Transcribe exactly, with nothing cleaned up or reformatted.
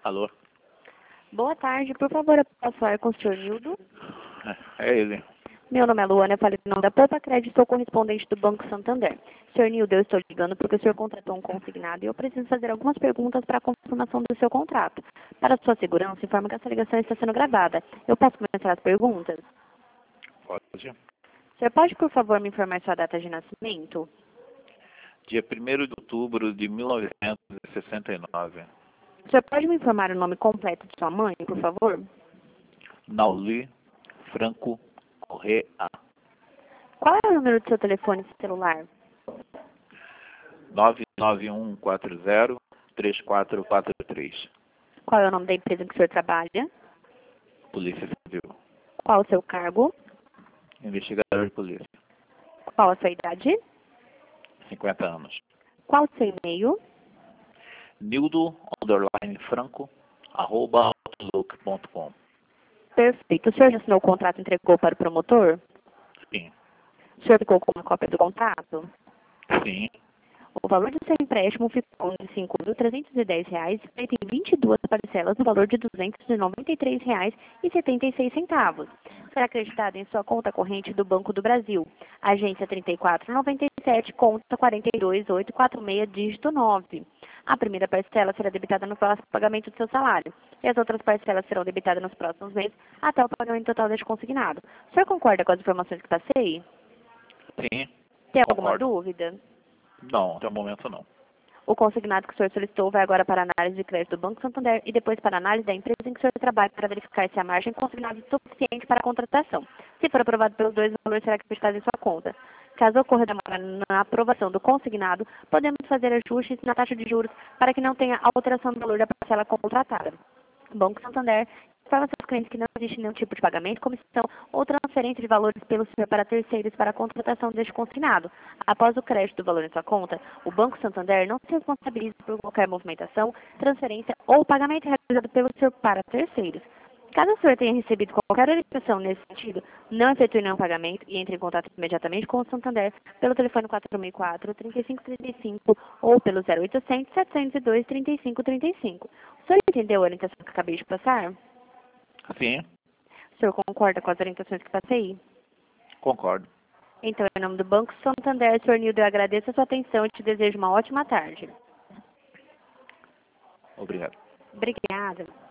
Alô? Boa tarde, por favor, eu posso falar com o senhor Nildo? É, é ele. Meu nome é Luana, eu falei em nome da Poupa Crédito, sou correspondente do Banco Santander. senhor Nildo, eu estou ligando porque o senhor contratou um consignado e eu preciso fazer algumas perguntas para a confirmação do seu contrato. Para sua segurança, informo que essa ligação está sendo gravada. Eu posso começar as perguntas? Pode. O senhor pode, por favor, me informar sua data de nascimento? Dia primeiro de outubro de mil novecentos e sessenta e nove. O senhor pode me informar o nome completo de sua mãe, por favor? Nauli Franco Correa. Qual é o número do seu telefone celular? nove nove um quatro zero três quatro quatro três. Qual é o nome da empresa em que o senhor trabalha? Polícia Civil. Qual o seu cargo? Investigador de polícia. Qual a sua idade? cinquenta anos. Qual o seu e-mail? Nildo underline Franco arroba outlook ponto com. Perfeito. O senhor já assinou o contrato e entregou para o promotor? Sim. O senhor ficou com uma cópia do contrato? Sim. O valor do seu empréstimo ficou de cinco mil trezentos e dez reais, feito em vinte e duas parcelas no valor de duzentos e noventa e três reais e setenta e seis centavos. Será acreditado em sua conta corrente do Banco do Brasil. Agência trinta e quatro noventa e sete, conta quarenta e dois mil oitocentos e quarenta e seis, dígito nove. A primeira parcela será debitada no próximo pagamento do seu salário. E as outras parcelas serão debitadas nos próximos meses até o pagamento total deste consignado. O senhor concorda com as informações que passei? Sim. Tem alguma Concordo. dúvida? Não, até o momento não. O consignado que o senhor solicitou vai agora para a análise de crédito do Banco Santander e depois para a análise da empresa em que o senhor trabalha para verificar se a margem consignada é suficiente para a contratação. Se for aprovado pelos dois, o valor será acreditado em sua conta. Caso ocorra demora na aprovação do consignado, podemos fazer ajustes na taxa de juros para que não tenha alteração do valor da parcela contratada. O Banco Santander informa seus clientes que não existe nenhum tipo de pagamento, comissão ou transferência de valores pelo senhor para terceiros para a contratação deste consignado. Após o crédito do valor em sua conta, o Banco Santander não se responsabiliza por qualquer movimentação, transferência ou pagamento realizado pelo senhor para terceiros. Caso o senhor tenha recebido qualquer orientação nesse sentido, não efetue nenhum pagamento e entre em contato imediatamente com o Santander pelo telefone quatro seis quatro, três cinco três cinco ou pelo zero oitocentos, setecentos e dois, trinta e cinco trinta e cinco. O senhor entendeu a orientação que acabei de passar? Sim. O senhor concorda com as orientações que passei? Concordo. Então, em nome do Banco Santander, senhor Nildo, eu agradeço a sua atenção e te desejo uma ótima tarde. Obrigado. Obrigada.